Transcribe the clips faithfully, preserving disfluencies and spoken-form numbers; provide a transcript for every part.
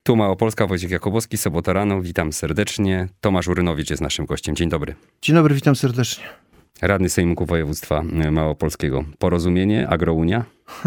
Tu Małopolska, Wojciech Jakubowski, Sobota rano, witam serdecznie. Tomasz Urynowicz jest naszym gościem. Dzień dobry. Dzień dobry, witam serdecznie. Radny Sejmiku Województwa Małopolskiego. Porozumienie, Agrounia?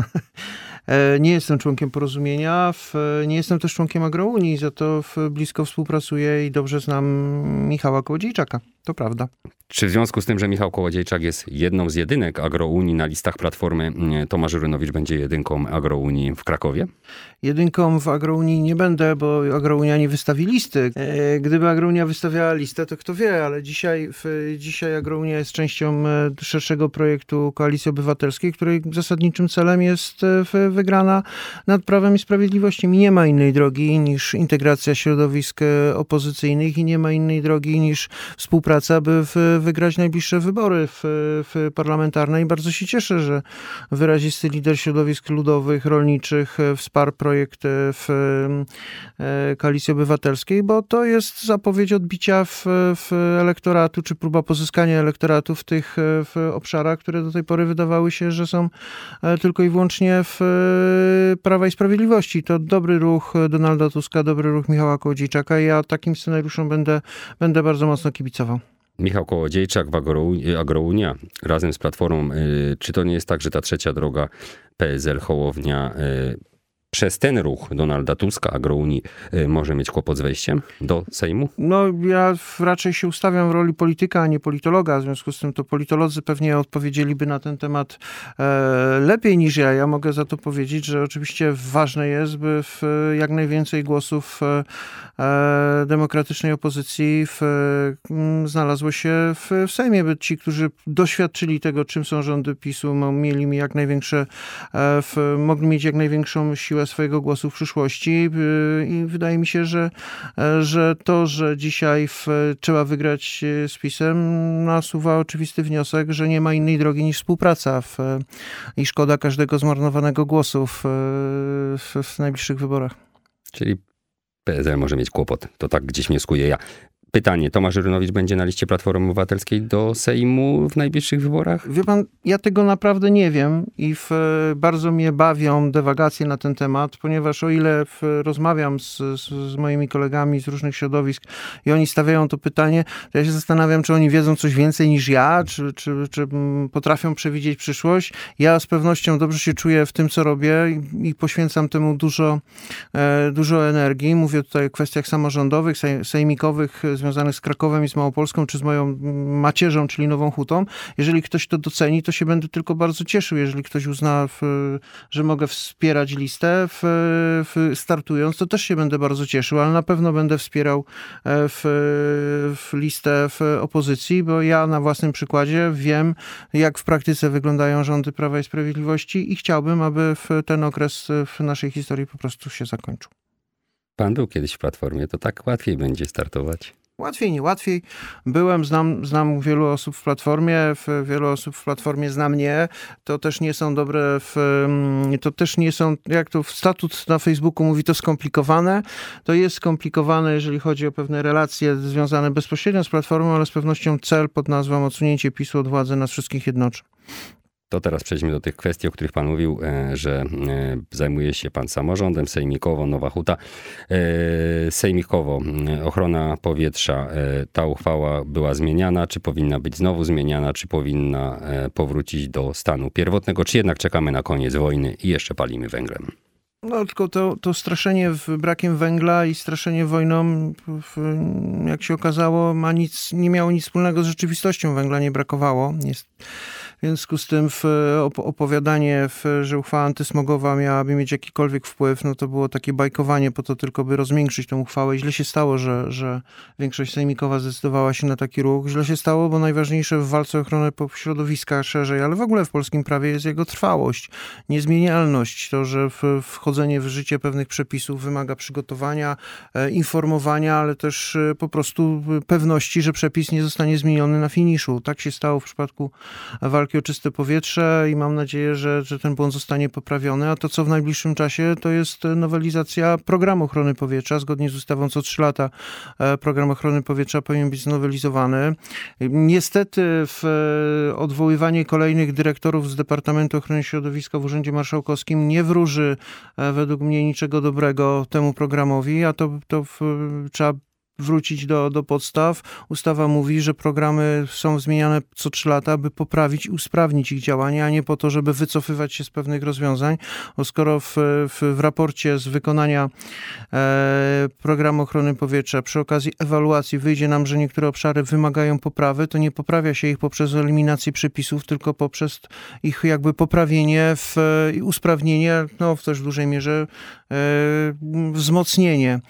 Nie jestem członkiem Porozumienia, nie jestem też członkiem Agrounii, za to blisko współpracuję i dobrze znam Michała Kołodziejczaka. To prawda. Czy w związku z tym, że Michał Kołodziejczak jest jedną z jedynek Agrounii na listach Platformy, Tomasz Urynowicz będzie jedynką Agrounii w Krakowie? Jedynką w Agrounii nie będę, bo Agrounia nie wystawi listy. Gdyby Agrounia wystawiała listę, to kto wie, ale dzisiaj, dzisiaj Agrounia jest częścią szerszego projektu Koalicji Obywatelskiej, której zasadniczym celem jest wygrana nad Prawem i Sprawiedliwością. I nie ma innej drogi niż integracja środowisk opozycyjnych i nie ma innej drogi niż współpraca, by wygrać najbliższe wybory w, w parlamentarne. I bardzo się cieszę, że wyrazisty lider środowisk ludowych, rolniczych wsparł projekt w Koalicji Obywatelskiej, bo to jest zapowiedź odbicia w, w elektoratu, czy próba pozyskania elektoratu w tych w obszarach, które do tej pory wydawały się, że są tylko i wyłącznie w Prawa i Sprawiedliwości. To dobry ruch Donalda Tuska, dobry ruch Michała Kołodziejczaka i ja takim scenariuszom będę, będę bardzo mocno kibicował. Michał Kołodziejczak, Agrounia razem z Platformą. Czy to nie jest tak, że ta trzecia droga P S L, Hołownia przez ten ruch Donalda Tuska, Agrounii, może mieć kłopot z wejściem do Sejmu? No ja raczej się ustawiam w roli polityka, a nie politologa. W związku z tym to politolodzy pewnie odpowiedzieliby na ten temat e, lepiej niż ja. Ja mogę za to powiedzieć, że oczywiście ważne jest, by w jak najwięcej głosów e, demokratycznej opozycji w, m, znalazło się w, w Sejmie, by ci, którzy doświadczyli tego, czym są rządy PiSu, mieli mi jak największe, e, w, mogli mieć jak największą siłę swojego głosu w przyszłości i wydaje mi się, że, że to, że dzisiaj w, trzeba wygrać z PiS-em, nasuwa oczywisty wniosek, że nie ma innej drogi niż współpraca w, i szkoda każdego zmarnowanego głosu w, w, w najbliższych wyborach. Czyli P S L może mieć kłopot. To tak gdzieś wnioskuję ja. Pytanie, Tomasz Urynowicz będzie na liście Platformy Obywatelskiej do Sejmu w najbliższych wyborach? Wie pan, ja tego naprawdę nie wiem i w, bardzo mnie bawią dywagacje na ten temat, ponieważ o ile w, rozmawiam z, z, z moimi kolegami z różnych środowisk i oni stawiają to pytanie, to ja się zastanawiam, czy oni wiedzą coś więcej niż ja, czy, czy, czy potrafią przewidzieć przyszłość. Ja z pewnością dobrze się czuję w tym, co robię i, i poświęcam temu dużo, e, dużo energii. Mówię tutaj o kwestiach samorządowych, sej, sejmikowych, związanych z Krakowem i z Małopolską, czy z moją macierzą, czyli Nową Hutą. Jeżeli ktoś to doceni, to się będę tylko bardzo cieszył. Jeżeli ktoś uzna, w, że mogę wspierać listę w, w, startując, to też się będę bardzo cieszył, ale na pewno będę wspierał w, w listę w opozycji, bo ja na własnym przykładzie wiem, jak w praktyce wyglądają rządy Prawa i Sprawiedliwości i chciałbym, aby w ten okres w naszej historii po prostu się zakończył. Pan był kiedyś w Platformie, to tak łatwiej będzie startować. Łatwiej, nie łatwiej. Byłem, znam, znam wielu osób w Platformie, w, wielu osób w Platformie zna mnie. To też nie są dobre, w, to też nie są, jak to statut na Facebooku mówi, to skomplikowane. To jest skomplikowane, jeżeli chodzi o pewne relacje związane bezpośrednio z Platformą, ale z pewnością cel pod nazwą odsunięcie PiSu od władzy nas wszystkich jednoczy. To teraz przejdźmy do tych kwestii, o których pan mówił, że zajmuje się pan samorządem, sejmikowo, Nowa Huta. Sejmikowo, ochrona powietrza, ta uchwała była zmieniana, czy powinna być znowu zmieniana, czy powinna powrócić do stanu pierwotnego, czy jednak czekamy na koniec wojny i jeszcze palimy węglem? No tylko to, to straszenie brakiem węgla i straszenie wojną, jak się okazało, ma nic, nie miało nic wspólnego z rzeczywistością. Węgla nie brakowało. Jest... W związku z tym w opowiadanie, w, że uchwała antysmogowa miałaby mieć jakikolwiek wpływ, no to było takie bajkowanie po to tylko, by rozmiększyć tę uchwałę. Źle się stało, że, że większość sejmikowa zdecydowała się na taki ruch. Źle się stało, bo najważniejsze w walce o ochronę środowiska szerzej, ale w ogóle w polskim prawie jest jego trwałość, niezmienialność. To, że w, wchodzenie w życie pewnych przepisów wymaga przygotowania, e, informowania, ale też e, po prostu pewności, że przepis nie zostanie zmieniony na finiszu. Tak się stało w przypadku walki walki o czyste powietrze i mam nadzieję, że, że ten błąd zostanie poprawiony, a to co w najbliższym czasie to jest nowelizacja programu ochrony powietrza. Zgodnie z ustawą co trzy lata program ochrony powietrza powinien być znowelizowany. Niestety w odwoływanie kolejnych dyrektorów z Departamentu Ochrony Środowiska w Urzędzie Marszałkowskim nie wróży według mnie niczego dobrego temu programowi, a to, to w, trzeba wrócić do, do podstaw. Ustawa mówi, że programy są zmieniane co trzy lata, aby poprawić i usprawnić ich działanie, a nie po to, żeby wycofywać się z pewnych rozwiązań. Bo skoro w, w, w raporcie z wykonania e, programu ochrony powietrza przy okazji ewaluacji wyjdzie nam, że niektóre obszary wymagają poprawy, to nie poprawia się ich poprzez eliminację przepisów, tylko poprzez ich jakby poprawienie w, i usprawnienie, no w też w dużej mierze e, wzmocnienie. E,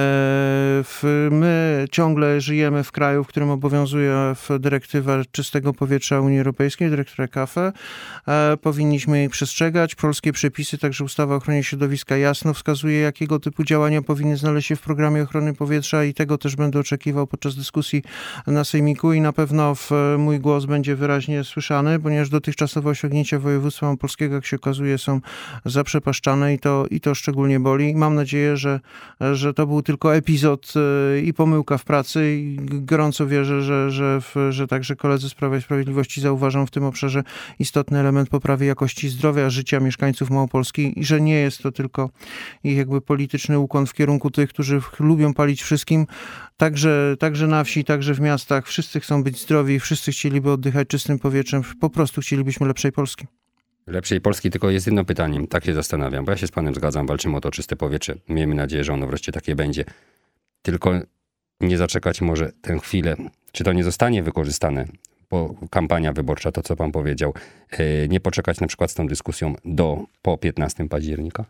w, My ciągle żyjemy w kraju, w którym obowiązuje dyrektywa czystego powietrza Unii Europejskiej, dyrektywa K F E. Powinniśmy jej przestrzegać. Polskie przepisy, także ustawa o ochronie środowiska jasno wskazuje, jakiego typu działania powinny znaleźć się w programie ochrony powietrza i tego też będę oczekiwał podczas dyskusji na sejmiku i na pewno w mój głos będzie wyraźnie słyszany, ponieważ dotychczasowe osiągnięcia województwa małopolskiego, jak się okazuje, są zaprzepaszczane i to, i to szczególnie boli. Mam nadzieję, że, że to był tylko epizod i pomyłka w pracy i gorąco wierzę, że, że, że także koledzy z Prawa i Sprawiedliwości zauważą w tym obszarze istotny element poprawy jakości zdrowia, życia mieszkańców Małopolski i że nie jest to tylko ich jakby polityczny ukłon w kierunku tych, którzy lubią palić wszystkim, także, także na wsi, także w miastach. Wszyscy chcą być zdrowi, wszyscy chcieliby oddychać czystym powietrzem, po prostu chcielibyśmy lepszej Polski. Lepszej Polski, tylko jest jedno pytanie, tak się zastanawiam, bo ja się z panem zgadzam, walczymy o to czyste powietrze. Miejmy nadzieję, że ono wreszcie takie będzie. Tylko nie zaczekać może tę chwilę, czy to nie zostanie wykorzystane, bo kampania wyborcza, to co pan powiedział, nie poczekać na przykład z tą dyskusją do po piętnastego października?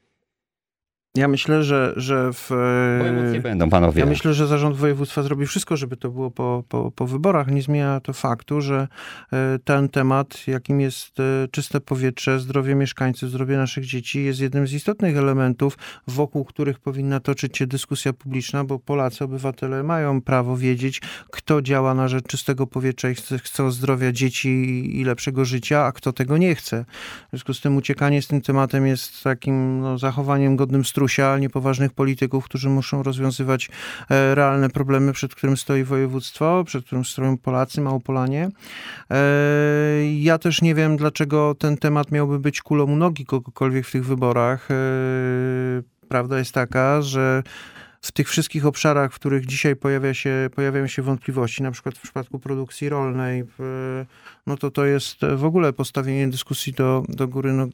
Ja myślę, że, że w... Bo emocje będą, panowie. Ja myślę, że zarząd województwa zrobi wszystko, żeby to było po, po, po wyborach. Nie zmienia to faktu, że ten temat, jakim jest czyste powietrze, zdrowie mieszkańców, zdrowie naszych dzieci, jest jednym z istotnych elementów, wokół których powinna toczyć się dyskusja publiczna, bo Polacy, obywatele mają prawo wiedzieć, kto działa na rzecz czystego powietrza i chce, chce zdrowia dzieci i lepszego życia, a kto tego nie chce. W związku z tym uciekanie z tym tematem jest takim no, zachowaniem godnym strusia, niepoważnych polityków, którzy muszą rozwiązywać e, realne problemy, przed którym stoi województwo, przed którym stoją Polacy, Małopolanie. E, ja też nie wiem, dlaczego ten temat miałby być kulą u nogi kogokolwiek w tych wyborach. E, prawda jest taka, że w tych wszystkich obszarach, w których dzisiaj pojawia się, pojawiają się wątpliwości, na przykład w przypadku produkcji rolnej, w, no to to jest w ogóle postawienie dyskusji do, do góry no,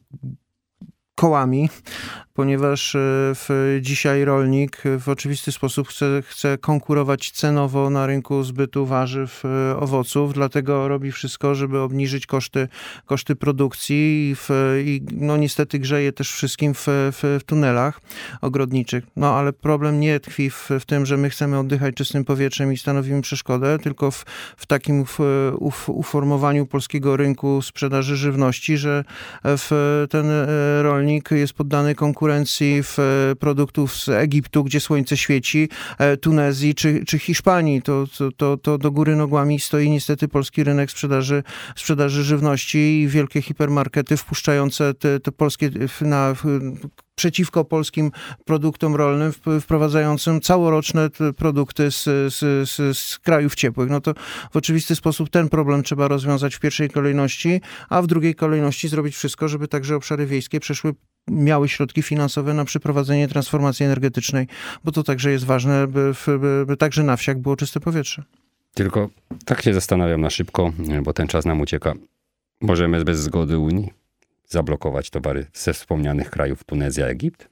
kołami, ponieważ w, dzisiaj rolnik w oczywisty sposób chce, chce konkurować cenowo na rynku zbytu warzyw, owoców, dlatego robi wszystko, żeby obniżyć koszty, koszty produkcji i, w, i no niestety grzeje też wszystkim w, w, w tunelach ogrodniczych. No ale problem nie tkwi w, w tym, że my chcemy oddychać czystym powietrzem i stanowimy przeszkodę, tylko w, w takim w, uf, uformowaniu polskiego rynku sprzedaży żywności, że w ten rolnik jest poddany konkurencji w produktów z Egiptu, gdzie słońce świeci, Tunezji czy, czy Hiszpanii. To, to, to do góry nogami stoi niestety polski rynek sprzedaży, sprzedaży żywności i wielkie hipermarkety wpuszczające te, te polskie na przeciwko polskim produktom rolnym, wprowadzającym całoroczne produkty z, z, z, z krajów ciepłych. No to w oczywisty sposób ten problem trzeba rozwiązać w pierwszej kolejności, a w drugiej kolejności zrobić wszystko, żeby także obszary wiejskie przeszły, miały środki finansowe na przeprowadzenie transformacji energetycznej, bo to także jest ważne, by, by, by także na wsiach było czyste powietrze. Tylko tak się zastanawiam na szybko, bo ten czas nam ucieka. Możemy bez zgody Unii zablokować towary ze wspomnianych krajów Tunezja, Egipt?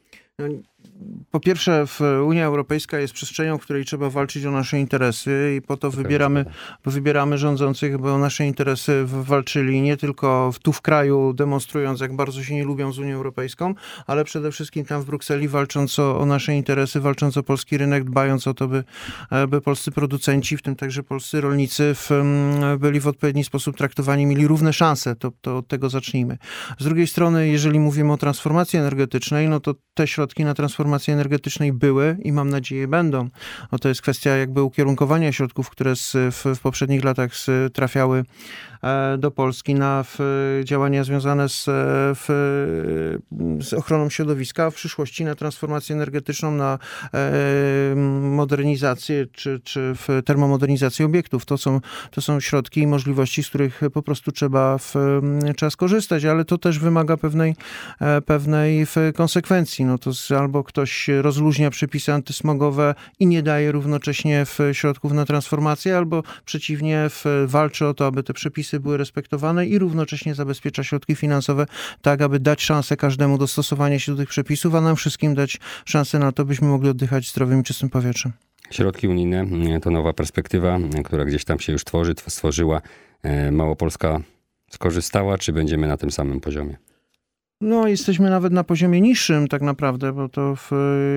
Po pierwsze, Unia Europejska jest przestrzenią, w której trzeba walczyć o nasze interesy i po to wybieramy, wybieramy rządzących, by o nasze interesy walczyli nie tylko tu w kraju, demonstrując, jak bardzo się nie lubią z Unią Europejską, ale przede wszystkim tam w Brukseli, walcząc o, o nasze interesy, walcząc o polski rynek, dbając o to, by, by polscy producenci, w tym także polscy rolnicy, w, byli w odpowiedni sposób traktowani, mieli równe szanse. To, to od tego zacznijmy. Z drugiej strony, jeżeli mówimy o transformacji energetycznej, no to te środki na transformację transformacji energetycznej były i mam nadzieję będą. No to jest kwestia jakby ukierunkowania środków, które z, w, w poprzednich latach z, trafiały do Polski na w, działania związane z, w, z ochroną środowiska, a w przyszłości na transformację energetyczną, na e, modernizację czy, czy w termomodernizację obiektów. To są, to są środki i możliwości, z których po prostu trzeba, w, trzeba skorzystać, ale to też wymaga pewnej, pewnej w konsekwencji. No to z, albo ktoś rozluźnia przepisy antysmogowe i nie daje równocześnie w środków na transformację, albo przeciwnie w, walczy o to, aby te przepisy były respektowane i równocześnie zabezpiecza środki finansowe tak, aby dać szansę każdemu do stosowania się do tych przepisów, a nam wszystkim dać szansę na to, byśmy mogli oddychać zdrowym i czystym powietrzem. Środki unijne to nowa perspektywa, która gdzieś tam się już tworzy, stworzyła. Małopolska skorzystała, czy będziemy na tym samym poziomie? No, jesteśmy nawet na poziomie niższym tak naprawdę, bo to w,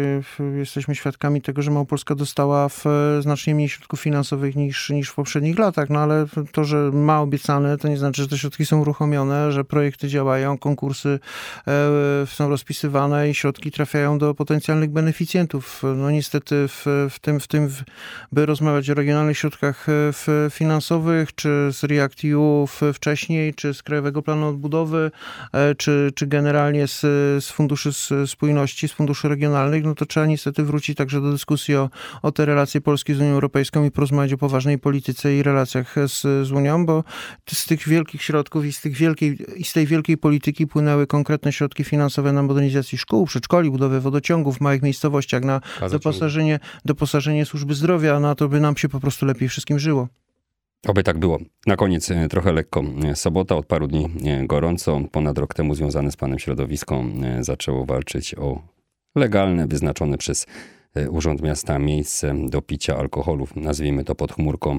w, jesteśmy świadkami tego, że Małopolska dostała w znacznie mniej środków finansowych niż, niż w poprzednich latach, no ale to, że ma obiecane, to nie znaczy, że te środki są uruchomione, że projekty działają, konkursy e, są rozpisywane i środki trafiają do potencjalnych beneficjentów. No niestety w, w tym, w tym, by rozmawiać o regionalnych środkach w, finansowych, czy z REACT-E U wcześniej, czy z Krajowego Planu Odbudowy, e, czy, czy generalnie z, z funduszy spójności, z funduszy regionalnych, no to trzeba niestety wrócić także do dyskusji o, o te relacje Polski z Unią Europejską i porozmawiać o poważnej polityce i relacjach z, z Unią, bo z tych wielkich środków i z, tych wielkiej, i z tej wielkiej polityki płynęły konkretne środki finansowe na modernizację szkół, przedszkoli, budowę wodociągów w małych miejscowościach, na doposażenie, doposażenie służby zdrowia, na to, by nam się po prostu lepiej wszystkim żyło. Oby tak było. Na koniec trochę lekko. Sobota, od paru dni gorąco. Ponad rok temu związane z panem środowisko zaczęło walczyć o legalne, wyznaczone przez Urząd Miasta miejsce do picia alkoholów, nazwijmy to pod chmurką.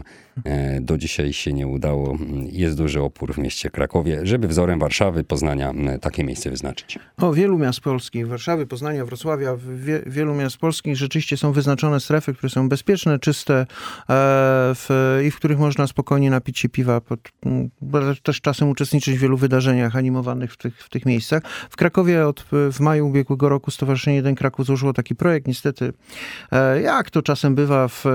Do dzisiaj się nie udało. Jest duży opór w mieście Krakowie, żeby wzorem Warszawy, Poznania takie miejsce wyznaczyć. O, wielu miast polskich, Warszawy, Poznania, Wrocławia, wie, wielu miast polskich rzeczywiście są wyznaczone strefy, które są bezpieczne, czyste e, w, i w których można spokojnie napić się piwa, pod, bo też czasem uczestniczyć w wielu wydarzeniach animowanych w tych, w tych miejscach. W Krakowie od, w maju ubiegłego roku Stowarzyszenie jeden Kraków złożyło taki projekt, niestety jak to czasem bywa, w,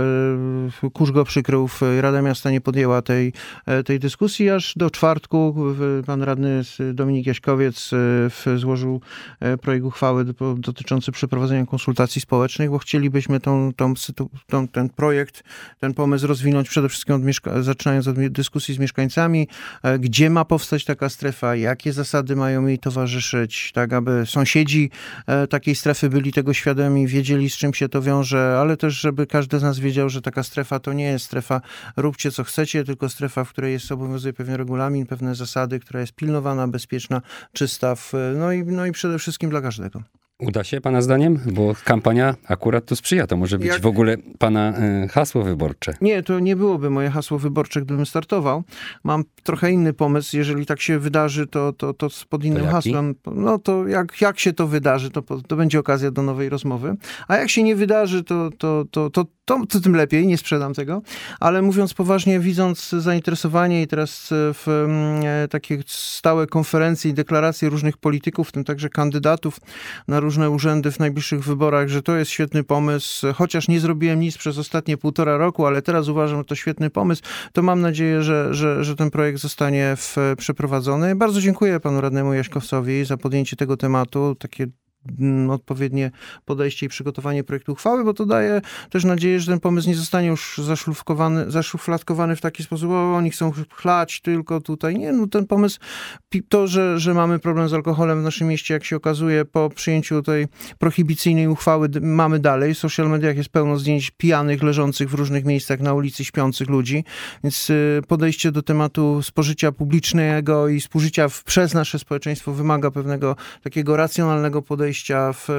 w kurz go przykrył, w, Rada Miasta nie podjęła tej, tej dyskusji, aż do czwartku pan radny Dominik Jaśkowiec w, złożył projekt uchwały dotyczący przeprowadzenia konsultacji społecznych, bo chcielibyśmy tą, tą, tą, ten projekt, ten pomysł rozwinąć przede wszystkim od mieszka- zaczynając od dyskusji z mieszkańcami, gdzie ma powstać taka strefa, jakie zasady mają jej towarzyszyć, tak aby sąsiedzi takiej strefy byli tego świadomi, wiedzieli, z czym się to wiąże, ale też, żeby każdy z nas wiedział, że taka strefa to nie jest strefa róbcie co chcecie, tylko strefa, w której jest, obowiązuje pewien regulamin, pewne zasady, która jest pilnowana, bezpieczna, czysta, w, no, i, no i przede wszystkim dla każdego. Uda się pana zdaniem? Bo kampania akurat tu sprzyja. To może być Jak... w ogóle pana y, hasło wyborcze. Nie, to nie byłoby moje hasło wyborcze, gdybym startował. Mam trochę inny pomysł. Jeżeli tak się wydarzy, to, to, to pod innym to hasłem. No to jak, jak się to wydarzy, to, to będzie okazja do nowej rozmowy. A jak się nie wydarzy, to, to, to, to, to, to tym lepiej. Nie sprzedam tego. Ale mówiąc poważnie, widząc zainteresowanie i teraz w e, takie stałe konferencje i deklaracje różnych polityków, w tym także kandydatów na różne urzędy w najbliższych wyborach, że to jest świetny pomysł, chociaż nie zrobiłem nic przez ostatnie półtora roku, ale teraz uważam, że to świetny pomysł, to mam nadzieję, że, że, że ten projekt zostanie w, przeprowadzony. Bardzo dziękuję panu radnemu Jaśkowcowi za podjęcie tego tematu, takie odpowiednie podejście i przygotowanie projektu uchwały, bo to daje też nadzieję, że ten pomysł nie zostanie już zaszufladkowany, zaszufladkowany w taki sposób, o, oni chcą chlać tylko tutaj. Nie, no ten pomysł, to, że, że mamy problem z alkoholem w naszym mieście, jak się okazuje, po przyjęciu tej prohibicyjnej uchwały mamy dalej. W social mediach jest pełno zdjęć pijanych, leżących w różnych miejscach na ulicy, śpiących ludzi, więc podejście do tematu spożycia publicznego i spożycia w, przez nasze społeczeństwo wymaga pewnego takiego racjonalnego podejścia W,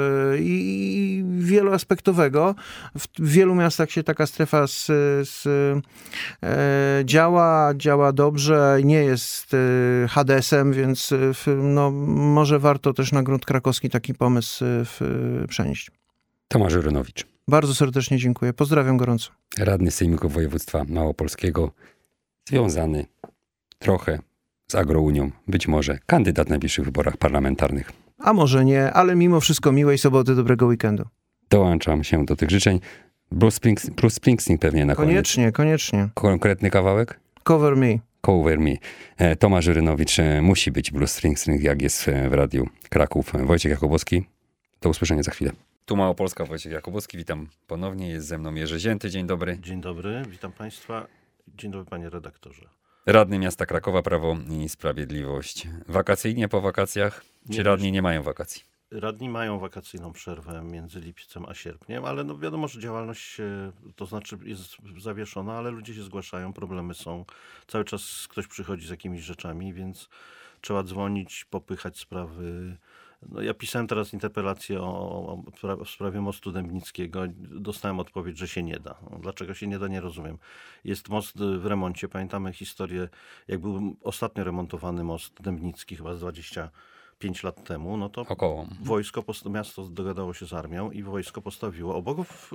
i wieloaspektowego. W wielu miastach się taka strefa z, z, e, działa, działa dobrze, nie jest e, hadesem, więc w, no, może warto też na grunt krakowski taki pomysł w, przenieść. Tomasz Żuranowicz. Bardzo serdecznie dziękuję. Pozdrawiam gorąco. Radny Sejmiku Województwa Małopolskiego, związany trochę z Agrounią, być może kandydat w najbliższych wyborach parlamentarnych. A może nie, ale mimo wszystko miłej soboty, dobrego weekendu. Dołączam się do tych życzeń. Bruce Springsteen, Bruce Springsteen pewnie na koniec. Koniecznie, koniecznie. Konkretny kawałek? Cover me. Cover me. Tomasz Żyrynowicz, musi być Bruce Springsteen, jak jest w Radiu Kraków. Wojciech Jakubowski, do usłyszenia za chwilę. Tu Małopolska, Wojciech Jakubowski, witam ponownie. Jest ze mną Jerzy Zięty, dzień dobry. Dzień dobry, witam Państwa. Dzień dobry panie redaktorze. Radny miasta Krakowa, Prawo i Sprawiedliwość. Wakacyjnie po wakacjach? Czy Nie, radni nie mają wakacji? Radni mają wakacyjną przerwę między lipcem a sierpniem, ale no wiadomo, że działalność e, to znaczy jest zawieszona, ale ludzie się zgłaszają, problemy są. Cały czas ktoś przychodzi z jakimiś rzeczami, więc trzeba dzwonić, popychać sprawy. No, ja pisałem teraz interpelację o, o, o sprawie mostu Dębnickiego. Dostałem odpowiedź, że się nie da. No, dlaczego się nie da, nie rozumiem. Jest most w remoncie. Pamiętamy historię, jak był ostatnio remontowany most Dębnicki, chyba z dwadzieścia pięć lat temu, no to Około. wojsko, post- miasto dogadało się z armią i wojsko postawiło obok w,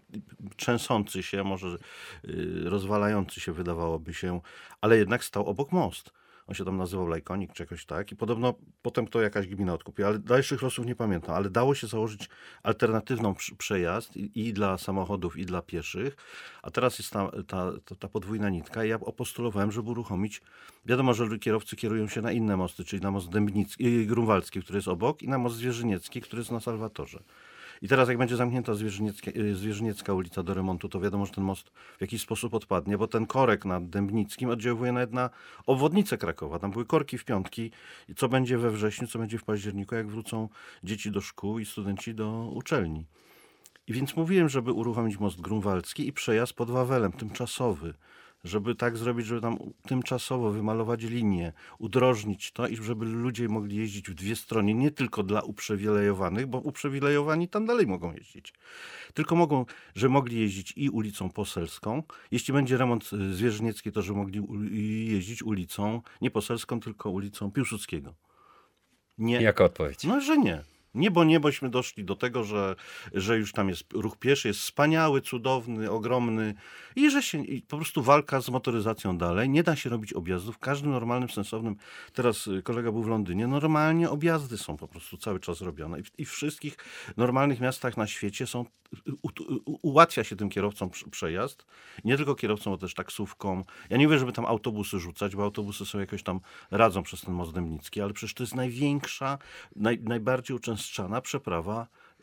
trzęsący się, może y, rozwalający się wydawałoby się, ale jednak stał obok most. On się tam nazywał Lajkonik czy jakoś tak i podobno potem to jakaś gmina odkupiła, ale dalszych losów nie pamiętam, ale dało się założyć alternatywną przy- przejazd i, i dla samochodów, i dla pieszych, a teraz jest ta, ta, ta, ta podwójna nitka i ja opostulowałem, żeby uruchomić, wiadomo, że kierowcy kierują się na inne mosty, czyli na most Dębnicki, Grunwaldzki, który jest obok i na most Zwierzyniecki, który jest na Salwatorze. I teraz jak będzie zamknięta Zwierzyniecka, Zwierzyniecka ulica do remontu, to wiadomo, że ten most w jakiś sposób odpadnie, bo ten korek nad Dębnickim oddziałuje nawet na obwodnicę Krakowa. Tam były korki w piątki. I co będzie we wrześniu, co będzie w październiku, jak wrócą dzieci do szkół i studenci do uczelni. I więc mówiłem, żeby uruchomić most grunwaldzki i przejazd pod Wawelem, tymczasowy. Żeby tak zrobić, żeby tam tymczasowo wymalować linię, udrożnić to i żeby ludzie mogli jeździć w dwie strony, nie tylko dla uprzywilejowanych, bo uprzywilejowani tam dalej mogą jeździć. Tylko mogą, że mogli jeździć i ulicą Poselską. Jeśli będzie remont Zwierzyniecki, to że mogli jeździć ulicą, nie Poselską, tylko ulicą Piłsudskiego. Nie. Jaka odpowiedź? No, że nie. Nie, bo nie, bośmy doszli do tego, że, że już tam jest ruch pieszy, jest wspaniały, cudowny, ogromny i że się i po prostu walka z motoryzacją dalej. Nie da się robić objazdów w każdym normalnym, sensownym. Teraz kolega był w Londynie. Normalnie objazdy są po prostu cały czas robione i w, i w wszystkich normalnych miastach na świecie są u, u, ułatwia się tym kierowcom przejazd. Nie tylko kierowcom, ale też taksówkom. Ja nie mówię, żeby tam autobusy rzucać, bo autobusy są jakoś tam radzą przez ten most Dębnicki, ale przecież to jest największa, naj, najbardziej uczęszczana przeprawa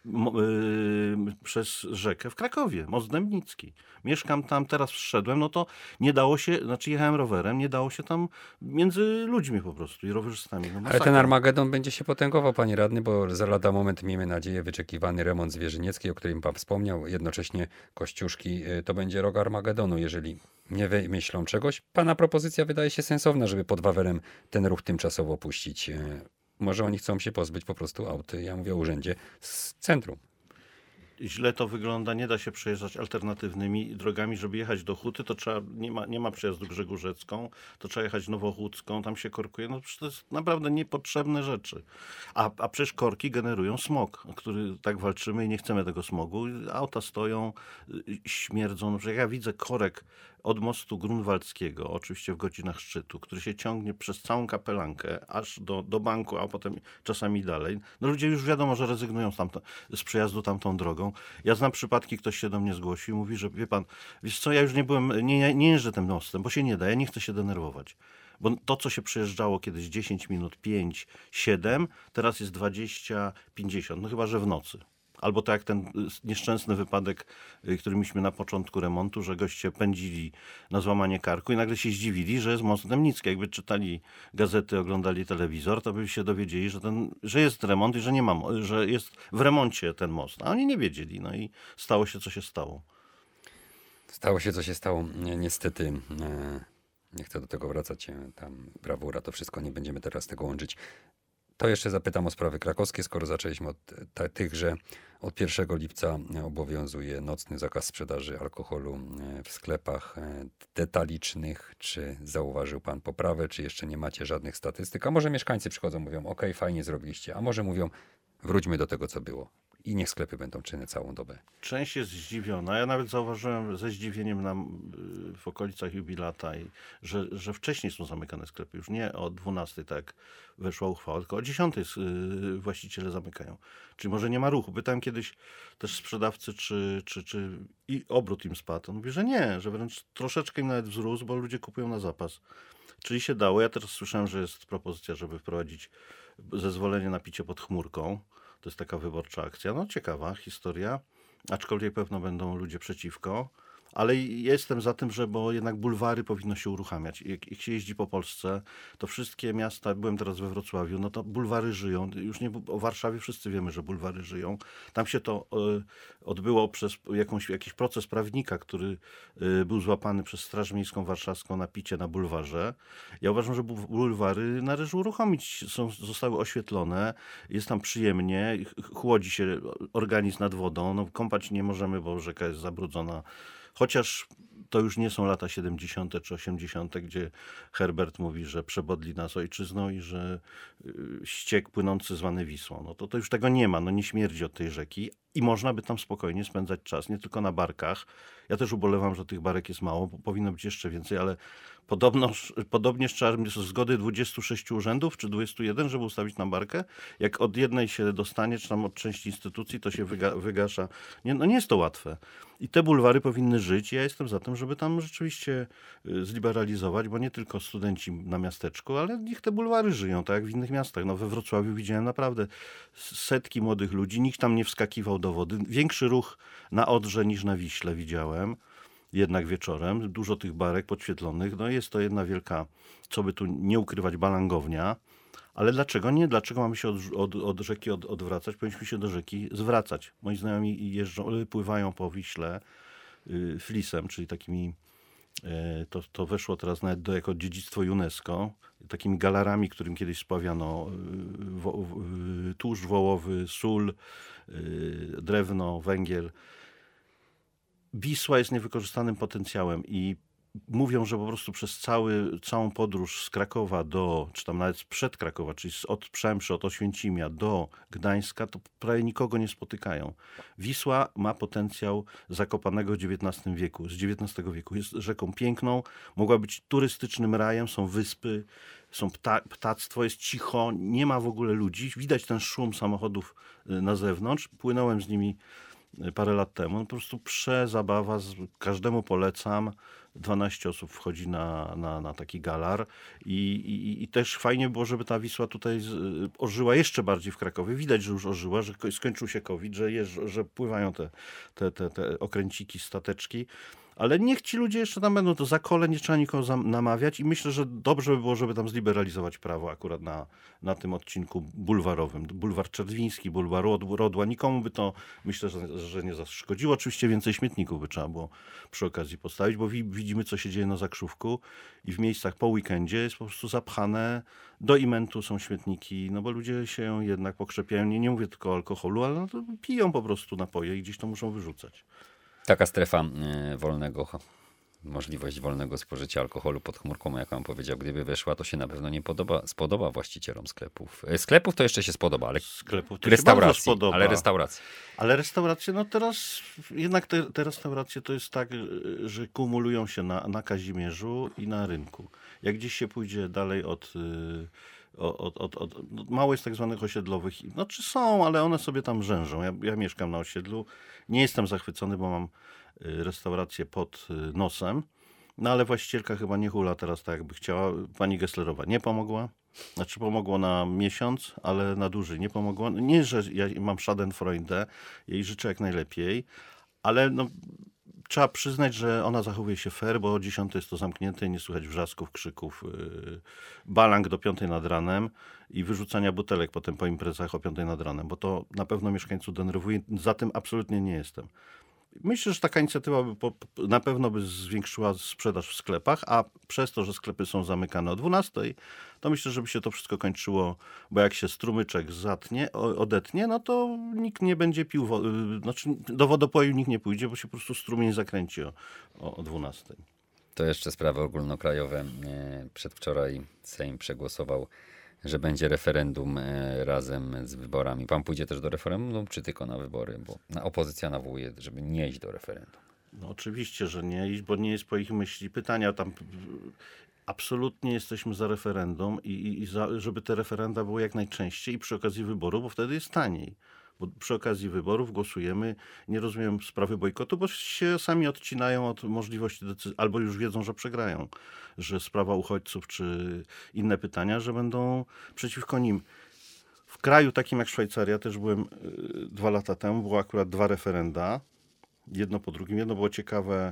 Yy, przez rzekę w Krakowie, most Dębnicki. Mieszkam tam, teraz wszedłem, no to nie dało się, znaczy jechałem rowerem, nie dało się tam między ludźmi po prostu i rowerzystami. No Ale ten Armagedon będzie się potęgował, panie radny, bo za lada moment, miejmy nadzieję, wyczekiwany remont Zwierzyniecki, o którym pan wspomniał, jednocześnie Kościuszki, to będzie rok Armagedonu, jeżeli nie wymyślą czegoś. Pana propozycja wydaje się sensowna, żeby pod Wawerem ten ruch tymczasowo puścić. Może oni chcą się pozbyć po prostu aut, ja mówię o urzędzie, z centrum. Źle to wygląda, nie da się przejeżdżać alternatywnymi drogami, żeby jechać do Huty, to trzeba, nie ma, nie ma przejazdu Grzegórzecką, to trzeba jechać Nowochódzką, tam się korkuje, no przecież to jest naprawdę niepotrzebne rzeczy. A, a przecież korki generują smog, który tak walczymy i nie chcemy tego smogu. Auta stoją, śmierdzą, no przecież jak ja widzę korek od mostu Grunwaldzkiego, oczywiście w godzinach szczytu, który się ciągnie przez całą kapelankę, aż do, do banku, a potem czasami dalej. No ludzie już wiadomo, że rezygnują z, tamto, z przejazdu tamtą drogą. Ja znam przypadki, ktoś się do mnie zgłosił i mówi, że wie pan, wiesz co, ja już nie byłem, nie, nie jeżdżę tym mostem, bo się nie da, ja nie chcę się denerwować. Bo to, co się przejeżdżało kiedyś dziesięć minut, pięć, siedem, teraz jest dwadzieścia, pięćdziesiąt, no chyba, że w nocy. Albo tak jak ten nieszczęsny wypadek, który mieliśmy na początku remontu, że goście pędzili na złamanie karku i nagle się zdziwili, że jest most Dębnicki. Jakby czytali gazety, oglądali telewizor, to by się dowiedzieli, że, ten, że jest remont i że nie ma, że jest w remoncie ten most. A oni nie wiedzieli. No i stało się, co się stało. Stało się, co się stało. Niestety, nie chcę do tego wracać. Tam brawura, to wszystko, nie będziemy teraz tego łączyć. To jeszcze zapytam o sprawy krakowskie, skoro zaczęliśmy od t- tych, że od pierwszego lipca obowiązuje nocny zakaz sprzedaży alkoholu w sklepach detalicznych. Czy zauważył pan poprawę, czy jeszcze nie macie żadnych statystyk? A może mieszkańcy przychodzą, mówią, ok, fajnie zrobiliście, a może mówią, wróćmy do tego, co było. i niech sklepy będą czynne całą dobę. Część jest zdziwiona. Ja nawet zauważyłem ze zdziwieniem nam w okolicach jubilata, i, że, że wcześniej są zamykane sklepy. Już nie o dwunastej, tak weszła uchwała, tylko o dziesiątej właściciele zamykają. Czyli może nie ma ruchu. Pytałem kiedyś też sprzedawcy, czy, czy, czy i obrót im spadł. On mówi, że nie, że wręcz troszeczkę im nawet wzrósł, bo ludzie kupują na zapas. Czyli się dało. Ja teraz słyszałem, że jest propozycja, żeby wprowadzić zezwolenie na picie pod chmurką. To jest taka wyborcza akcja. No ciekawa historia, aczkolwiek pewno będą ludzie przeciwko. Ale jestem za tym, że bo jednak bulwary powinno się uruchamiać. Jak, jak się jeździ po Polsce, to wszystkie miasta, byłem teraz we Wrocławiu, no to bulwary żyją. Już nie o Warszawie wszyscy wiemy, że bulwary żyją. Tam się to y, odbyło przez jakąś, jakiś proces prawnika, który y, był złapany przez Straż Miejską Warszawską na picie na bulwarze. Ja uważam, że bulwary należy uruchomić. Są, zostały oświetlone, jest tam przyjemnie, chłodzi się organizm nad wodą. No, kąpać nie możemy, bo rzeka jest zabrudzona. Chociaż to już nie są lata siedemdziesiąte czy osiemdziesiąte, gdzie Herbert mówi, że przebodli nas ojczyzną i że ściek płynący zwany Wisłą. No to, to już tego nie ma, no nie śmierdzi od tej rzeki i można by tam spokojnie spędzać czas, nie tylko na barkach. Ja też ubolewam, że tych barek jest mało, bo powinno być jeszcze więcej, ale podobno, podobnież trzeba mieć zgody dwudziestu sześciu urzędów, czy dwudziestu jeden, żeby ustawić na barkę. Jak od jednej się dostanie, czy tam od części instytucji, to się wyga, wygasza. Nie, no nie jest to łatwe. I te bulwary powinny żyć. Ja jestem za tym, żeby tam rzeczywiście zliberalizować, bo nie tylko studenci na miasteczku, ale niech te bulwary żyją, tak jak w innych miastach. No we Wrocławiu widziałem naprawdę setki młodych ludzi, nikt tam nie wskakiwał do wody. Większy ruch na Odrze niż na Wiśle widziałem. Jednak wieczorem. Dużo tych barek podświetlonych. No jest to jedna wielka, co by tu nie ukrywać, balangownia. Ale dlaczego nie? Dlaczego mamy się od, od, od rzeki od, odwracać? Powinniśmy się do rzeki zwracać. Moi znajomi jeżdżą, pływają po Wiśle y, flisem, czyli takimi, y, to, to weszło teraz nawet do, jako dziedzictwo UNESCO, takimi galarami, którym kiedyś spławiano y, wo, y, tłuszcz wołowy, sól, y, drewno, węgiel. Wisła jest niewykorzystanym potencjałem i mówią, że po prostu przez cały, całą podróż z Krakowa do, czy tam nawet sprzed Krakowa, czyli od Przemszy, od Oświęcimia do Gdańska, to prawie nikogo nie spotykają. Wisła ma potencjał Zakopanego w dziewiętnastym wieku, z dziewiętnastego wieku. Jest rzeką piękną, mogła być turystycznym rajem, są wyspy, są pta, ptactwo, jest cicho, nie ma w ogóle ludzi. Widać ten szum samochodów na zewnątrz. Płynąłem z nimi parę lat temu. No po prostu przezabawa, każdemu polecam. dwanaście osób wchodzi na, na, na taki galar I, i, i też fajnie było, żeby ta Wisła tutaj z, ożyła jeszcze bardziej w Krakowie. Widać, że już ożyła, że skończył się COVID, że, jeżdż, że pływają te, te, te, te okręciki, stateczki. Ale niech ci ludzie jeszcze tam będą, to za kole nie trzeba nikogo namawiać i myślę, że dobrze by było, żeby tam zliberalizować prawo akurat na, na tym odcinku bulwarowym. Bulwar Czerwiński, bulwar Rodła, nikomu by to, myślę, że, że nie zaszkodziło. Oczywiście więcej śmietników by trzeba było przy okazji postawić, bo wi- widzimy, co się dzieje na Zakrzówku i w miejscach po weekendzie jest po prostu zapchane, do imentu są śmietniki, no bo ludzie się jednak pokrzepiają, nie, nie mówię tylko o alkoholu, ale no to piją po prostu napoje i gdzieś to muszą wyrzucać. Taka strefa y, wolnego, możliwość wolnego spożycia alkoholu pod chmurką, jak pan powiedział, gdyby weszła, to się na pewno nie podoba, spodoba właścicielom sklepów. Sklepów to jeszcze się spodoba, ale sklepów to restauracji, się bardzo spodoba. ale restauracji. Ale restauracje, no teraz jednak te, te restauracje to jest tak, że kumulują się na, na Kazimierzu i na rynku. Jak gdzieś się pójdzie dalej od... Od, od, od, od, mało jest tak zwanych osiedlowych, no czy są, ale one sobie tam rzężą. Ja, ja mieszkam na osiedlu, nie jestem zachwycony, bo mam restaurację pod nosem, no ale właścicielka chyba nie hula teraz tak, jakby chciała. Pani Gesslerowa nie pomogła, znaczy pomogło na miesiąc, ale na dłużej nie pomogło. Nie, że ja mam Schadenfreude, jej życzę jak najlepiej, ale no trzeba przyznać, że ona zachowuje się fair, bo o dziesiątej jest to zamknięte i nie słychać wrzasków, krzyków, yy, balang do piątej nad ranem i wyrzucania butelek potem po imprezach o piątej nad ranem, bo to na pewno mieszkańców denerwuje. Za tym absolutnie nie jestem. Myślę, że taka inicjatywa by po, na pewno by zwiększyła sprzedaż w sklepach, a przez to, że sklepy są zamykane o dwunastej, to myślę, żeby się to wszystko kończyło, bo jak się strumyczek zatnie, odetnie, no to nikt nie będzie pił, wo- znaczy do wodopoju nikt nie pójdzie, bo się po prostu strumień zakręci o, o, o dwunastej. To jeszcze sprawy ogólnokrajowe. Przedwczoraj Sejm przegłosował że będzie referendum e, razem z wyborami. Pan pójdzie też do referendum, czy tylko na wybory? Bo na opozycja nawołuje, żeby nie iść do referendum. No oczywiście, że nie iść, bo nie jest po ich myśli pytania. Tam absolutnie jesteśmy za referendum i, i, i za, żeby te referenda były jak najczęściej i przy okazji wyborów, bo wtedy jest taniej. Bo przy okazji wyborów głosujemy. Nie rozumiem sprawy bojkotu, bo się sami odcinają od możliwości decyzji, albo już wiedzą, że przegrają, że sprawa uchodźców czy inne pytania, że będą przeciwko nim. W kraju takim jak Szwajcaria, też byłem y, dwa lata temu, było akurat dwa referenda, jedno po drugim. Jedno było ciekawe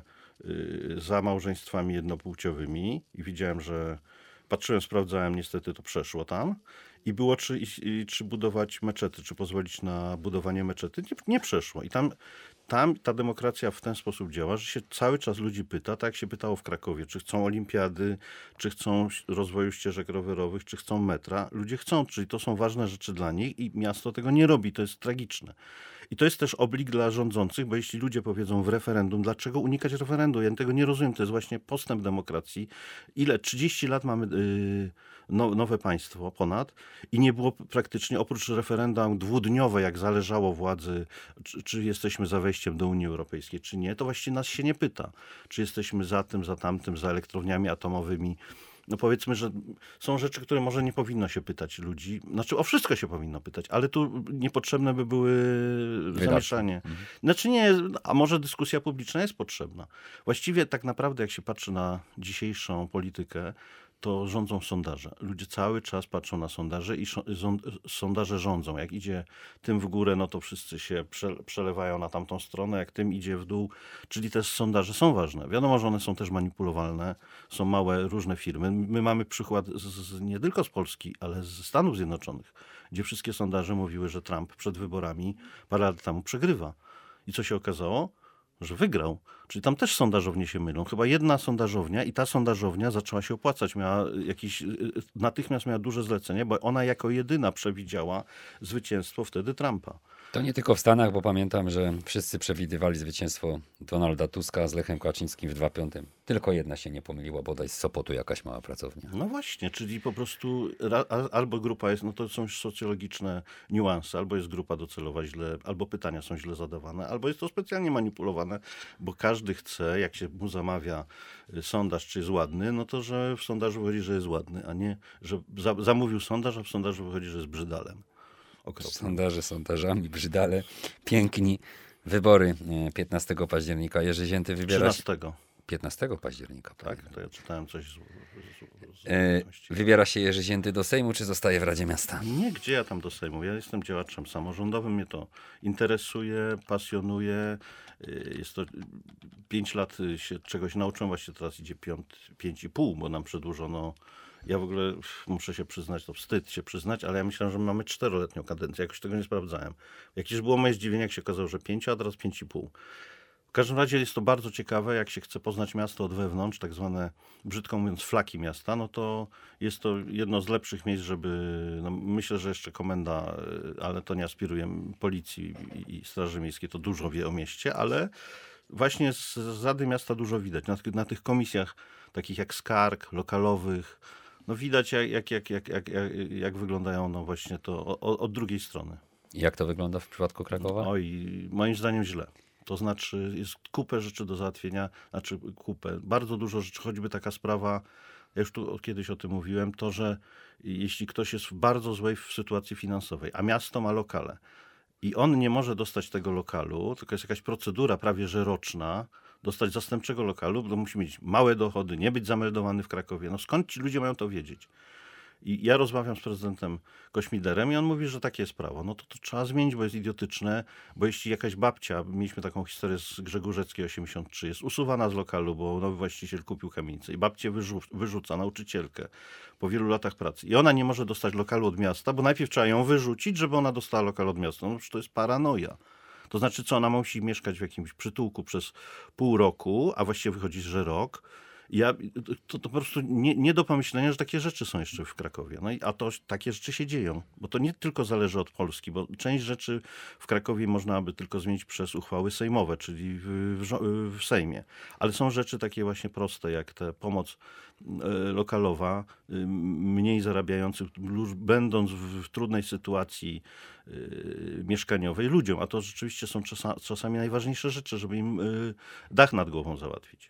y, za małżeństwami jednopłciowymi i widziałem, że patrzyłem, sprawdzałem, niestety to przeszło tam. I było, czy, i, czy budować meczety, czy pozwolić na budowanie meczety. Nie, nie przeszło. I tam, tam ta demokracja w ten sposób działa, że się cały czas ludzi pyta, tak jak się pytało w Krakowie, czy chcą olimpiady, czy chcą rozwoju ścieżek rowerowych, czy chcą metra. Ludzie chcą, czyli to są ważne rzeczy dla nich i miasto tego nie robi. To jest tragiczne. I to jest też oblig dla rządzących, bo jeśli ludzie powiedzą w referendum, dlaczego unikać referendum? Ja tego nie rozumiem. To jest właśnie postęp demokracji. Ile? trzydzieści lat mamy yy, no, nowe państwo ponad i nie było praktycznie, oprócz referendum dwudniowe, jak zależało władzy, czy, czy jesteśmy za wejściem do Unii Europejskiej, czy nie, to właściwie nas się nie pyta. Czy jesteśmy za tym, za tamtym, za elektrowniami atomowymi. No powiedzmy, że są rzeczy, które może nie powinno się pytać ludzi. Znaczy o wszystko się powinno pytać, ale tu niepotrzebne by były Wydatki. zamieszanie. Mhm. Znaczy nie, a może dyskusja publiczna jest potrzebna. Właściwie tak naprawdę jak się patrzy na dzisiejszą politykę, to rządzą sondaże. Ludzie cały czas patrzą na sondaże i sondaże rządzą. Jak idzie tym w górę, no to wszyscy się przelewają na tamtą stronę, jak tym idzie w dół. Czyli te sondaże są ważne. Wiadomo, że one są też manipulowalne. Są małe, różne firmy. My mamy przykład z, z, nie tylko z Polski, ale ze Stanów Zjednoczonych, gdzie wszystkie sondaże mówiły, że Trump przed wyborami parę lat temu przegrywa. I co się okazało? Że wygrał. Czyli tam też sondażownie się mylą. Chyba jedna sondażownia i ta sondażownia zaczęła się opłacać. Miała jakiś, natychmiast miała duże zlecenie, bo ona jako jedyna przewidziała zwycięstwo wtedy Trumpa. To nie tylko w Stanach, bo pamiętam, że wszyscy przewidywali zwycięstwo Donalda Tuska z Lechem Kaczyńskim w dwa tysiące piątym. Tylko jedna się nie pomyliła, bodaj z Sopotu jakaś mała pracownia. No właśnie, czyli po prostu albo grupa jest, no to są socjologiczne niuanse, albo jest grupa docelowa źle, albo pytania są źle zadawane, albo jest to specjalnie manipulowane, bo każdy chce, jak się mu zamawia sondaż, czy jest ładny, no to że w sondażu wychodzi, że jest ładny, a nie, że za, zamówił sondaż, a w sondażu wychodzi, że jest brzydalem. Okropne. Sondaże sondażami, brzydale, piękni. Wybory piętnastego października. Jerzy Zięty wybiera trzynastego. piętnastego października. Tak, to ja czytałem coś z, z, z, z e, Wybiera się Jerzy Zięty do Sejmu, czy zostaje w Radzie Miasta? Nie, gdzie ja tam do Sejmu? Ja jestem działaczem samorządowym, mnie to interesuje, pasjonuje. Jest to pięć lat się czegoś nauczyłem, właśnie teraz idzie piąt, pięć i pół, bo nam przedłużono. Ja w ogóle muszę się przyznać, to wstyd się przyznać, ale ja myślałem, że mamy czteroletnią kadencję. Jakoś tego nie sprawdzałem. Jakież było moje zdziwienie, jak się okazało, że pięć, a teraz pięć i pół. W każdym razie jest to bardzo ciekawe, jak się chce poznać miasto od wewnątrz, tak zwane, brzydko mówiąc, flaki miasta, no to jest to jedno z lepszych miejsc, żeby, no myślę, że jeszcze komenda, ale to nie aspiruję, policji i Straży Miejskiej, to dużo wie o mieście, ale właśnie z Rady Miasta dużo widać. Na, na tych komisjach, takich jak skarg, lokalowych, no widać jak, jak, jak, jak, jak, jak wyglądają no właśnie to od, od drugiej strony. Jak to wygląda w przypadku Krakowa? Oj, moim zdaniem źle. To znaczy jest kupę rzeczy do załatwienia, znaczy kupę, bardzo dużo rzeczy, choćby taka sprawa, ja już tu kiedyś o tym mówiłem, to, że jeśli ktoś jest w bardzo złej sytuacji finansowej, a miasto ma lokale i on nie może dostać tego lokalu, tylko jest jakaś procedura prawie że roczna, dostać zastępczego lokalu, bo musi mieć małe dochody, nie być zameldowany w Krakowie. No skąd ci ludzie mają to wiedzieć? I ja rozmawiam z prezydentem Kośmiderem i on mówi, że takie jest prawo. No to, to trzeba zmienić, bo jest idiotyczne, bo jeśli jakaś babcia, mieliśmy taką historię z Grzegórzeckiej osiemdziesiąt trzy, jest usuwana z lokalu, bo nowy właściciel kupił kamienicę i babcię wyrzu wyrzuca, nauczycielkę, po wielu latach pracy. I ona nie może dostać lokalu od miasta, bo najpierw trzeba ją wyrzucić, żeby ona dostała lokal od miasta. No przecież to jest paranoja. To znaczy co, ona musi mieszkać w jakimś przytułku przez pół roku, a właściwie wychodzi, że rok, Ja, to, to po prostu nie, nie do pomyślenia, że takie rzeczy są jeszcze w Krakowie. No i, a to takie rzeczy się dzieją, bo to nie tylko zależy od Polski, bo część rzeczy w Krakowie można by tylko zmienić przez uchwały sejmowe, czyli w, w, w Sejmie. Ale są rzeczy takie właśnie proste, jak ta pomoc lokalowa, mniej zarabiających, będąc w, w trudnej sytuacji y, mieszkaniowej ludziom, a to rzeczywiście są czasa, czasami najważniejsze rzeczy, żeby im y, dach nad głową załatwić.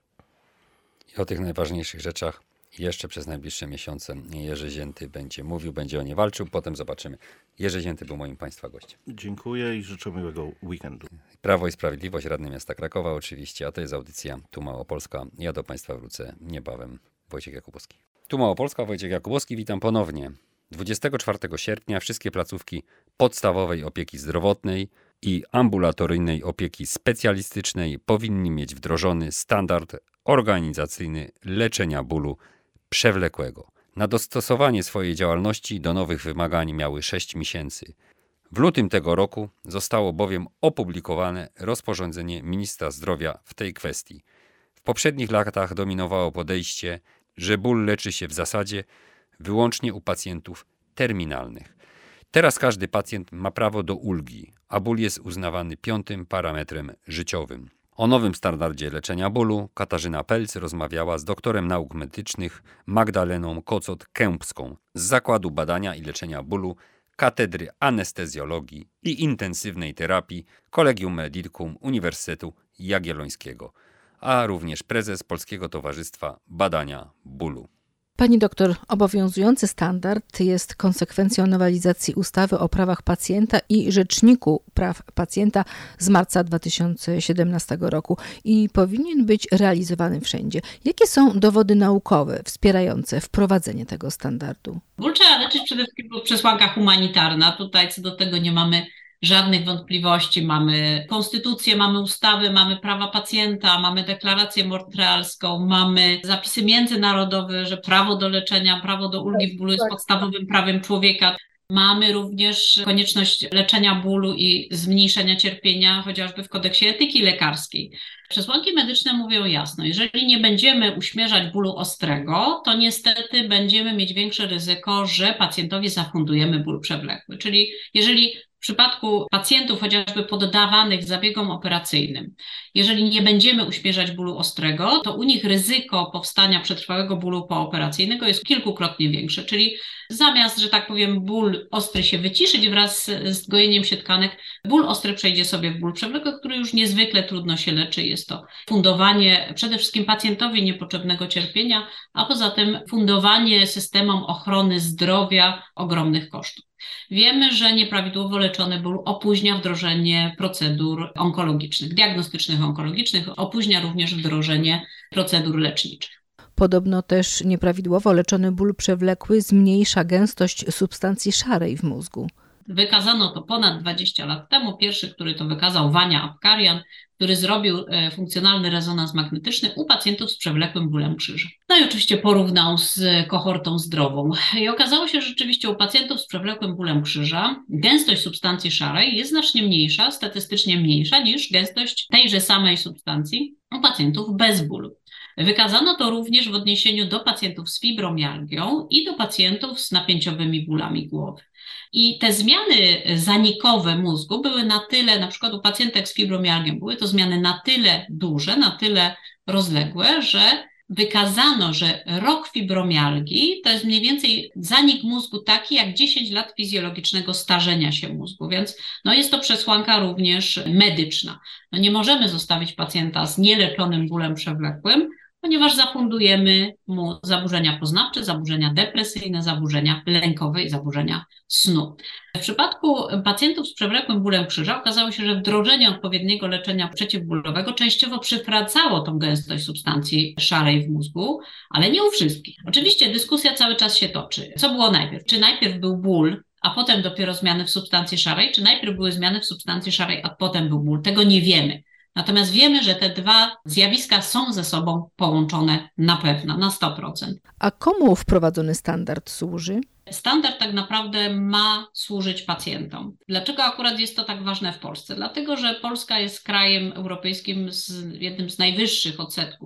I o tych najważniejszych rzeczach jeszcze przez najbliższe miesiące Jerzy Zięty będzie mówił, będzie o nie walczył. Potem zobaczymy. Jerzy Zięty był moim Państwa gościem. Dziękuję i życzę miłego weekendu. Prawo i Sprawiedliwość, radny miasta Krakowa oczywiście, a to jest audycja Tu Małopolska. Ja do Państwa wrócę niebawem. Wojciech Jakubowski. Tu Małopolska, Wojciech Jakubowski. Witam ponownie. dwudziestego czwartego sierpnia wszystkie placówki podstawowej opieki zdrowotnej i ambulatoryjnej opieki specjalistycznej powinni mieć wdrożony standard organizacyjny leczenia bólu przewlekłego. Na dostosowanie swojej działalności do nowych wymagań miały sześć miesięcy. W lutym tego roku zostało bowiem opublikowane rozporządzenie ministra zdrowia w tej kwestii. W poprzednich latach dominowało podejście, że ból leczy się w zasadzie wyłącznie u pacjentów terminalnych. Teraz każdy pacjent ma prawo do ulgi, a ból jest uznawany piątym parametrem życiowym. O nowym standardzie leczenia bólu Katarzyna Pelc rozmawiała z doktorem nauk medycznych Magdaleną Kocot-Kępską z Zakładu Badania i Leczenia Bólu Katedry Anestezjologii i Intensywnej Terapii Collegium Medicum Uniwersytetu Jagiellońskiego, a również prezes Polskiego Towarzystwa Badania Bólu. Pani doktor, obowiązujący standard jest konsekwencją nowelizacji ustawy o prawach pacjenta i Rzeczniku Praw Pacjenta z marca dwa tysiące siedemnastego roku i powinien być realizowany wszędzie. Jakie są dowody naukowe wspierające wprowadzenie tego standardu? Ból trzeba leczyć przede wszystkim przesłanka humanitarna. Tutaj co do tego nie mamy żadnych wątpliwości. Mamy konstytucję, mamy ustawy, mamy prawa pacjenta, mamy deklarację montrealską, mamy zapisy międzynarodowe, że prawo do leczenia, prawo do ulgi w bólu jest podstawowym prawem człowieka. Mamy również konieczność leczenia bólu i zmniejszenia cierpienia, chociażby w kodeksie etyki lekarskiej. Przesłanki medyczne mówią jasno, jeżeli nie będziemy uśmierzać bólu ostrego, to niestety będziemy mieć większe ryzyko, że pacjentowi zafundujemy ból przewlekły. Czyli jeżeli w przypadku pacjentów chociażby poddawanych zabiegom operacyjnym, jeżeli nie będziemy uśmierzać bólu ostrego, to u nich ryzyko powstania przetrwałego bólu pooperacyjnego jest kilkukrotnie większe. Czyli zamiast, że tak powiem, ból ostry się wyciszyć wraz z gojeniem się tkanek, ból ostry przejdzie sobie w ból przewlekły, który już niezwykle trudno się leczy. Jest to fundowanie przede wszystkim pacjentowi niepotrzebnego cierpienia, a poza tym fundowanie systemom ochrony zdrowia ogromnych kosztów. Wiemy, że nieprawidłowo leczony ból opóźnia wdrożenie procedur onkologicznych, diagnostycznych onkologicznych, opóźnia również wdrożenie procedur leczniczych. Podobno też nieprawidłowo leczony ból przewlekły zmniejsza gęstość substancji szarej w mózgu. Wykazano to ponad dwadzieścia lat temu. Pierwszy, który to wykazał, Wania Apkarian, który zrobił funkcjonalny rezonans magnetyczny u pacjentów z przewlekłym bólem krzyża. No i oczywiście porównał z kohortą zdrową. I okazało się, że rzeczywiście u pacjentów z przewlekłym bólem krzyża gęstość substancji szarej jest znacznie mniejsza, statystycznie mniejsza niż gęstość tejże samej substancji u pacjentów bez bólu. Wykazano to również w odniesieniu do pacjentów z fibromialgią i do pacjentów z napięciowymi bólami głowy. I te zmiany zanikowe mózgu były na tyle, na przykład u pacjentek z fibromialgią, były to zmiany na tyle duże, na tyle rozległe, że wykazano, że rok fibromialgii to jest mniej więcej zanik mózgu taki jak dziesięć lat fizjologicznego starzenia się mózgu, więc no jest to przesłanka również medyczna. No nie możemy zostawić pacjenta z nieleczonym bólem przewlekłym, ponieważ zafundujemy mu zaburzenia poznawcze, zaburzenia depresyjne, zaburzenia lękowe i zaburzenia snu. W przypadku pacjentów z przewlekłym bólem krzyża okazało się, że wdrożenie odpowiedniego leczenia przeciwbólowego częściowo przywracało tą gęstość substancji szarej w mózgu, ale nie u wszystkich. Oczywiście dyskusja cały czas się toczy. Co było najpierw? Czy najpierw był ból, a potem dopiero zmiany w substancji szarej, czy najpierw były zmiany w substancji szarej, a potem był ból? Tego nie wiemy. Natomiast wiemy, że te dwa zjawiska są ze sobą połączone na pewno, na sto procent. A komu wprowadzony standard służy? Standard tak naprawdę ma służyć pacjentom. Dlaczego akurat jest to tak ważne w Polsce? Dlatego, że Polska jest krajem europejskim z jednym z najwyższych odsetków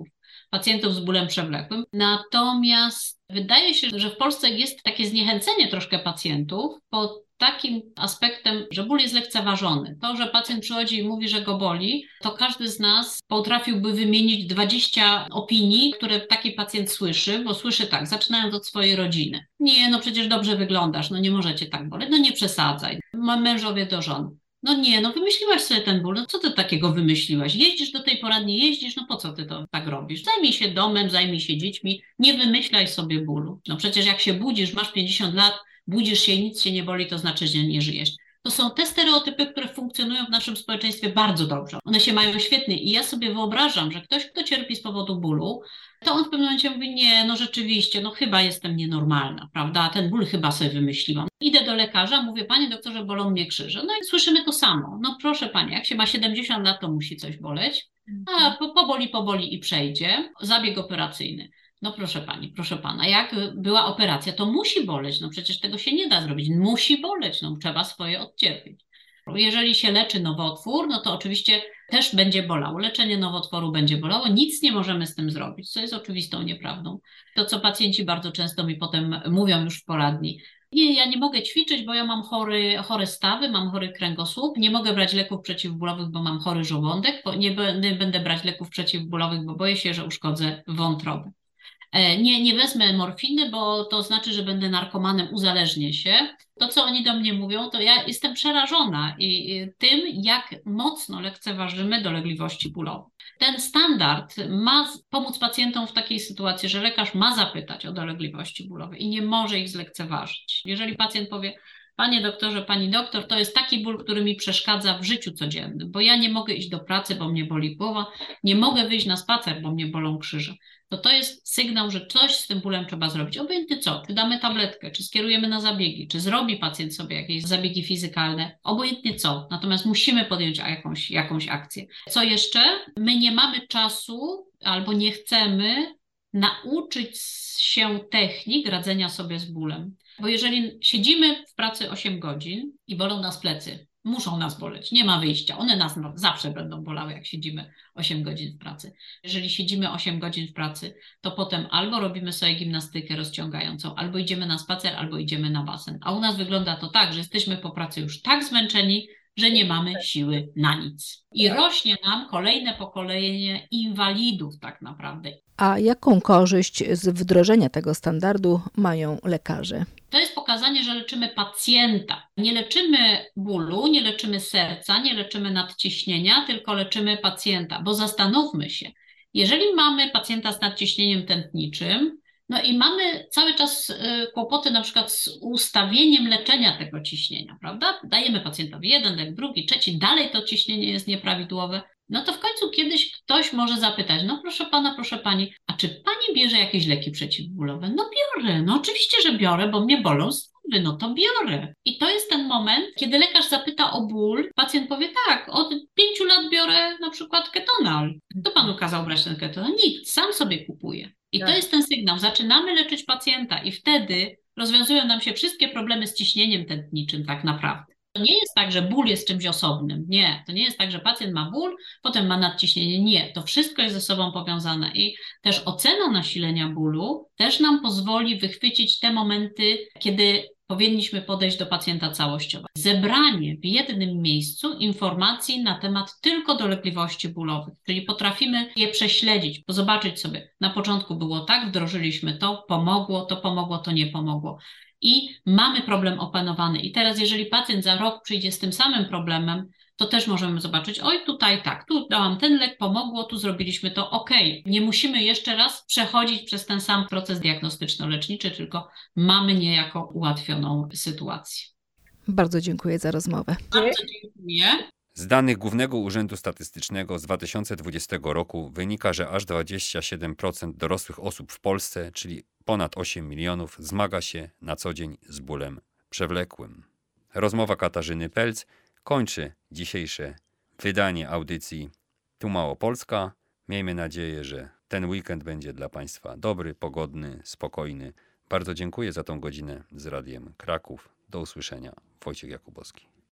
pacjentów z bólem przewlekłym. Natomiast wydaje się, że w Polsce jest takie zniechęcenie troszkę pacjentów pod takim aspektem, że ból jest lekceważony. To, że pacjent przychodzi i mówi, że go boli, to każdy z nas potrafiłby wymienić dwadzieścia opinii, które taki pacjent słyszy, bo słyszy tak, zaczynając od swojej rodziny. Nie, no przecież dobrze wyglądasz, no nie możecie tak boleć, no nie przesadzaj. Mam mężowie do żon. No nie, no wymyśliłaś sobie ten ból, no co ty takiego wymyśliłaś? Jeździsz do tej poradni, jeździsz, no po co ty to tak robisz? Zajmij się domem, zajmij się dziećmi, nie wymyślaj sobie bólu. No przecież jak się budzisz, masz pięćdziesiąt lat, budzisz się i nic się nie boli, to znaczy, że nie żyjesz. To są te stereotypy, które funkcjonują w naszym społeczeństwie bardzo dobrze. One się mają świetnie i ja sobie wyobrażam, że ktoś, kto cierpi z powodu bólu, to on w pewnym momencie mówi, nie, no rzeczywiście, no chyba jestem nienormalna, prawda, ten ból chyba sobie wymyśliłam. Idę do lekarza, mówię, panie doktorze, bolą mnie krzyże. No i słyszymy to samo. No proszę pani, jak się ma siedemdziesiąt lat, to musi coś boleć. A po, poboli, poboli i przejdzie. Zabieg operacyjny. No proszę pani, proszę pana, jak była operacja, to musi boleć, no przecież tego się nie da zrobić, musi boleć, no trzeba swoje odcierpieć. Jeżeli się leczy nowotwór, no to oczywiście też będzie bolało, leczenie nowotworu będzie bolało, nic nie możemy z tym zrobić, co jest oczywistą nieprawdą. To, co pacjenci bardzo często mi potem mówią już w poradni, nie, ja nie mogę ćwiczyć, bo ja mam chory, chore stawy, mam chory kręgosłup, nie mogę brać leków przeciwbólowych, bo mam chory żołądek, bo nie będę, będę brać leków przeciwbólowych, bo boję się, że uszkodzę wątrobę. Nie, nie wezmę morfiny, bo to znaczy, że będę narkomanem, uzależnię się. To, co oni do mnie mówią, to ja jestem przerażona i, i tym, jak mocno lekceważymy dolegliwości bólowe. Ten standard ma pomóc pacjentom w takiej sytuacji, że lekarz ma zapytać o dolegliwości bólowe i nie może ich zlekceważyć. Jeżeli pacjent powie, panie doktorze, pani doktor, to jest taki ból, który mi przeszkadza w życiu codziennym, bo ja nie mogę iść do pracy, bo mnie boli głowa, nie mogę wyjść na spacer, bo mnie bolą krzyże. To to jest sygnał, że coś z tym bólem trzeba zrobić. Obojętnie co, czy damy tabletkę, czy skierujemy na zabiegi, czy zrobi pacjent sobie jakieś zabiegi fizykalne, obojętnie co. Natomiast musimy podjąć jakąś, jakąś akcję. Co jeszcze? My nie mamy czasu albo nie chcemy nauczyć się technik radzenia sobie z bólem. Bo jeżeli siedzimy w pracy osiem godzin i bolą nas plecy, muszą nas boleć, nie ma wyjścia. One nas zawsze będą bolały, jak siedzimy osiem godzin w pracy. Jeżeli siedzimy osiem godzin w pracy, to potem albo robimy sobie gimnastykę rozciągającą, albo idziemy na spacer, albo idziemy na basen. A u nas wygląda to tak, że jesteśmy po pracy już tak zmęczeni, że nie mamy siły na nic. I rośnie nam kolejne pokolenie inwalidów tak naprawdę. A jaką korzyść z wdrożenia tego standardu mają lekarze? To jest pokazanie, że leczymy pacjenta. Nie leczymy bólu, nie leczymy serca, nie leczymy nadciśnienia, tylko leczymy pacjenta. Bo zastanówmy się, jeżeli mamy pacjenta z nadciśnieniem tętniczym, no i mamy cały czas kłopoty na przykład z ustawieniem leczenia tego ciśnienia, prawda? Dajemy pacjentowi jeden lek, drugi, trzeci, dalej to ciśnienie jest nieprawidłowe. No to w końcu kiedyś ktoś może zapytać, no proszę pana, proszę pani, a czy pani bierze jakieś leki przeciwbólowe? No biorę, no oczywiście, że biorę, bo mnie bolą stawy, no to biorę. I to jest ten moment, kiedy lekarz zapyta o ból, pacjent powie tak, od pięciu lat biorę na przykład ketonal. Kto panu kazał brać ten ketonal? Nikt, sam sobie kupuje. I to jest ten sygnał, zaczynamy leczyć pacjenta i wtedy rozwiązują nam się wszystkie problemy z ciśnieniem tętniczym tak naprawdę. To nie jest tak, że ból jest czymś osobnym. Nie, to nie jest tak, że pacjent ma ból, potem ma nadciśnienie. Nie, to wszystko jest ze sobą powiązane i też ocena nasilenia bólu też nam pozwoli wychwycić te momenty, kiedy powinniśmy podejść do pacjenta całościowo. Zebranie w jednym miejscu informacji na temat tylko dolegliwości bólowych, czyli potrafimy je prześledzić, zobaczyć sobie, na początku było tak, wdrożyliśmy to, pomogło, to pomogło, to nie pomogło. I mamy problem opanowany. I teraz, jeżeli pacjent za rok przyjdzie z tym samym problemem, to też możemy zobaczyć, oj tutaj tak, tu dałam ten lek, pomogło, tu zrobiliśmy to, okej. Nie musimy jeszcze raz przechodzić przez ten sam proces diagnostyczno-leczniczy, tylko mamy niejako ułatwioną sytuację. Bardzo dziękuję za rozmowę. Bardzo dziękuję. Z danych Głównego Urzędu Statystycznego z dwa tysiące dwudziestego roku wynika, że aż dwadzieścia siedem procent dorosłych osób w Polsce, czyli ponad osiem milionów, zmaga się na co dzień z bólem przewlekłym. Rozmowa Katarzyny Pelc kończy dzisiejsze wydanie audycji Tu Małopolska. Miejmy nadzieję, że ten weekend będzie dla Państwa dobry, pogodny, spokojny. Bardzo dziękuję za tą godzinę z Radiem Kraków. Do usłyszenia. Wojciech Jakubowski.